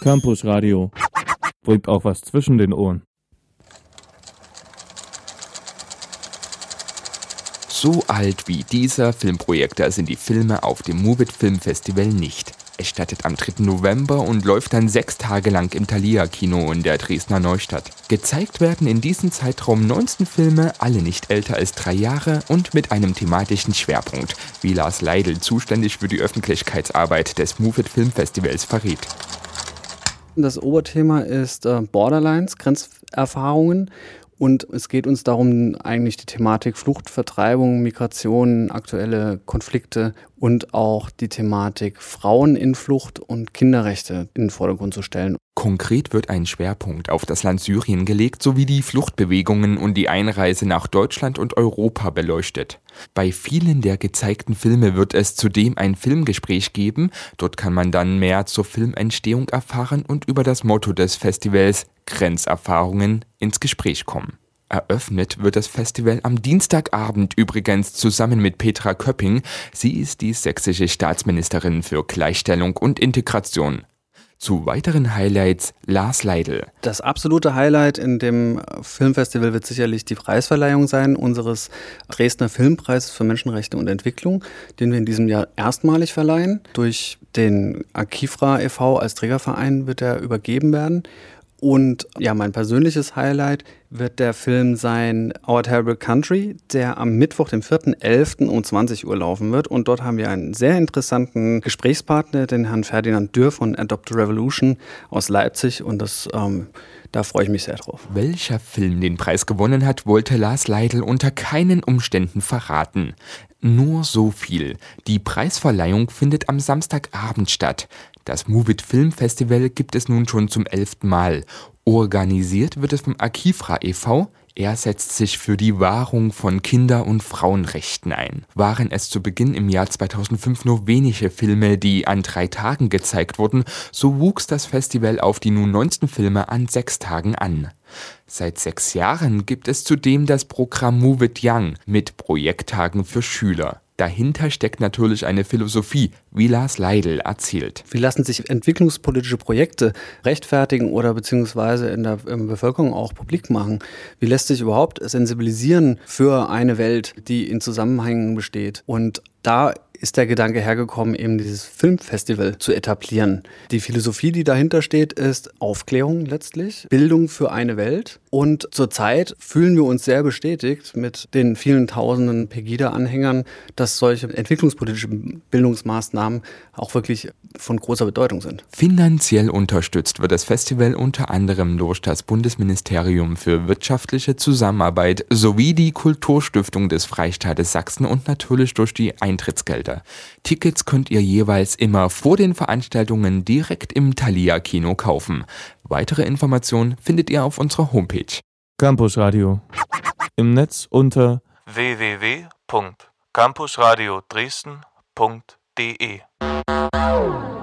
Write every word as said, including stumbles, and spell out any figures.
Campus Radio. Bringt auch was zwischen den Ohren. So alt wie dieser Filmprojektor sind die Filme auf dem Move It Film Festival nicht. Es startet am dritten November und läuft dann sechs Tage lang im Thalia-Kino in der Dresdner Neustadt. Gezeigt werden in diesem Zeitraum neunzehn Filme, alle nicht älter als drei Jahre und mit einem thematischen Schwerpunkt, wie Lars Leidl, zuständig für die Öffentlichkeitsarbeit des Move It Film Festivals, verriet. Das Oberthema ist äh, Borderlines, Grenzerfahrungen. Und es geht uns darum, eigentlich die Thematik Flucht, Vertreibung, Migration, aktuelle Konflikte und auch die Thematik Frauen in Flucht und Kinderrechte in den Vordergrund zu stellen. Konkret wird ein Schwerpunkt auf das Land Syrien gelegt, sowie die Fluchtbewegungen und die Einreise nach Deutschland und Europa beleuchtet. Bei vielen der gezeigten Filme wird es zudem ein Filmgespräch geben. Dort kann man dann mehr zur Filmentstehung erfahren und über das Motto des Festivals Grenzerfahrungen ins Gespräch kommen. Eröffnet wird das Festival am Dienstagabend übrigens zusammen mit Petra Köpping. Sie ist die sächsische Staatsministerin für Gleichstellung und Integration. Zu weiteren Highlights Lars Leidl. Das absolute Highlight in dem Filmfestival wird sicherlich die Preisverleihung sein, unseres Dresdner Filmpreises für Menschenrechte und Entwicklung, den wir in diesem Jahr erstmalig verleihen. Durch den Akifra e V als Trägerverein wird er übergeben werden. Und ja, mein persönliches Highlight wird der Film sein Our Terrible Country, der am Mittwoch, dem vierten elften um zwanzig Uhr laufen wird. Und dort haben wir einen sehr interessanten Gesprächspartner, den Herrn Ferdinand Dürr von Adopt a Revolution aus Leipzig. Und das, ähm, da freue ich mich sehr drauf. Welcher Film den Preis gewonnen hat, wollte Lars Leidl unter keinen Umständen verraten. Nur so viel. Die Preisverleihung findet am Samstagabend statt. Das Move It Film Festival gibt es nun schon zum elften Mal. Organisiert wird es vom Akifra e V. Er setzt sich für die Wahrung von Kinder- und Frauenrechten ein. Waren es zu Beginn im Jahr zweitausendfünf nur wenige Filme, die an drei Tagen gezeigt wurden, so wuchs das Festival auf die nun neunzehn Filme an sechs Tagen an. Seit sechs Jahren gibt es zudem das Programm Move It Young mit Projekttagen für Schüler. Dahinter steckt natürlich eine Philosophie, wie Lars Leidl erzählt. Wie lassen sich entwicklungspolitische Projekte rechtfertigen oder beziehungsweise in der in der Bevölkerung auch publik machen? Wie lässt sich überhaupt sensibilisieren für eine Welt, die in Zusammenhängen besteht? Und da ist der Gedanke hergekommen, eben dieses Filmfestival zu etablieren. Die Philosophie, die dahinter steht, ist Aufklärung letztlich, Bildung für eine Welt. Und zurzeit fühlen wir uns sehr bestätigt mit den vielen tausenden Pegida-Anhängern, dass solche entwicklungspolitischen Bildungsmaßnahmen auch wirklich von großer Bedeutung sind. Finanziell unterstützt wird das Festival unter anderem durch das Bundesministerium für wirtschaftliche Zusammenarbeit sowie die Kulturstiftung des Freistaates Sachsen und natürlich durch die Eintrittsgelder. Tickets könnt ihr jeweils immer vor den Veranstaltungen direkt im Thalia-Kino kaufen. Weitere Informationen findet ihr auf unserer Homepage. Campus Radio. Im Netz unter w w w punkt campusradio dresden punkt d e.